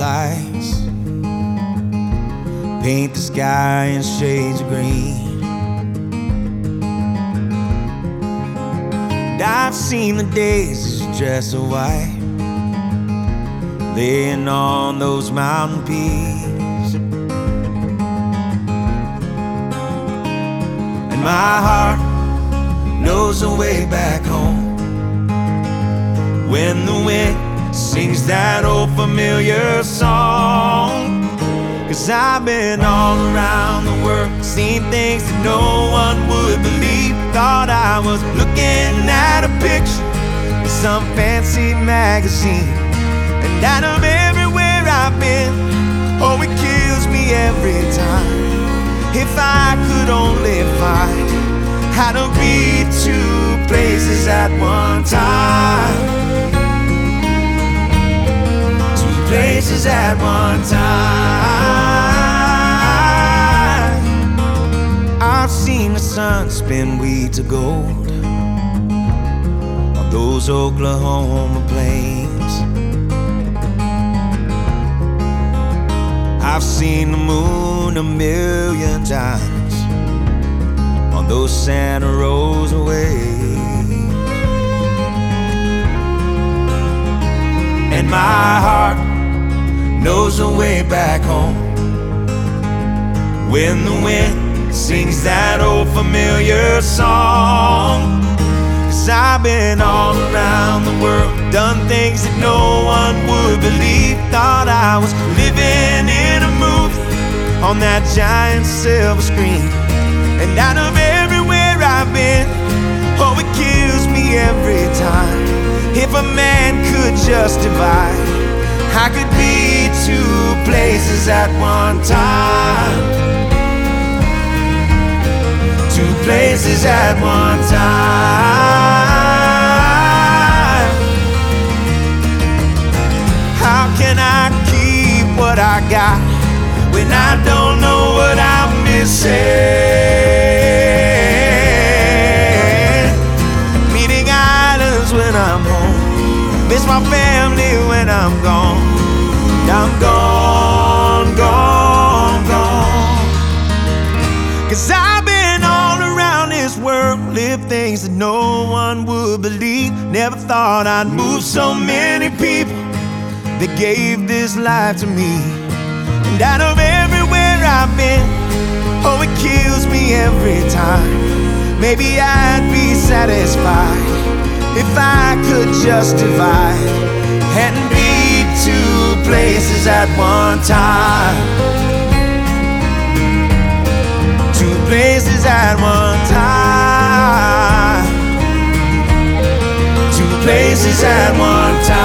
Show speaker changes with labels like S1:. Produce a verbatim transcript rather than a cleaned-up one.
S1: lights paint the sky in shades of green. And I've seen the days dressed in white, laying on those mountain peaks. And my heart knows the way back home when the wind sings that old familiar song. 'Cause I've been all around the world, seen things that no one would believe. Thought I was looking at a picture in some fancy magazine. And out of everywhere I've been, oh, it kills me every time. If I could only find how to be two places at one time, two places at one time. I've seen the sun spin wheat to gold on those Oklahoma plains. I've seen the moon a million times on those Santa Rosa waves. And my heart knows the way back home when the wind sings that old familiar song. 'Cause I've been all around the world, done things that no one would believe. Thought I was living in a movie on that giant silver screen. And out of everywhere I've been, oh, it kills me every time. If a man could just divide, I could be two places at one time, two places at one time. How can I keep what I got when I don't know what I'm missing? Meeting islands when I'm home, miss my family when I'm gone. I'm gone, gone, gone. 'Cause I've been all around this world, lived things that no one would believe. Never thought I'd move so many people that gave this life to me. And out of everywhere I've been, oh, it kills me every time. Maybe I'd be satisfied if I could just divide and be two places at one time, two places at one time, two places at one time.